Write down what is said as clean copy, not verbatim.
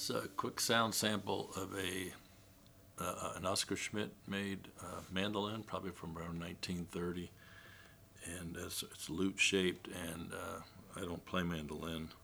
That's a quick sound sample of an Oscar Schmidt made mandolin, probably from around 1930, and it's lute shaped. And I don't play mandolin,